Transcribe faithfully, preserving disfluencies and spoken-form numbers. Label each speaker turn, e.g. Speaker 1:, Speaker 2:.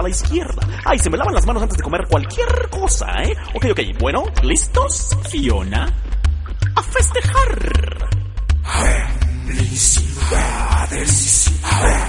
Speaker 1: a la izquierda. Ay, se me lavan las manos antes de comer cualquier cosa, ¿eh? Ok, ok, bueno, ¿listos? Fiona, a festejar.
Speaker 2: Felicidades.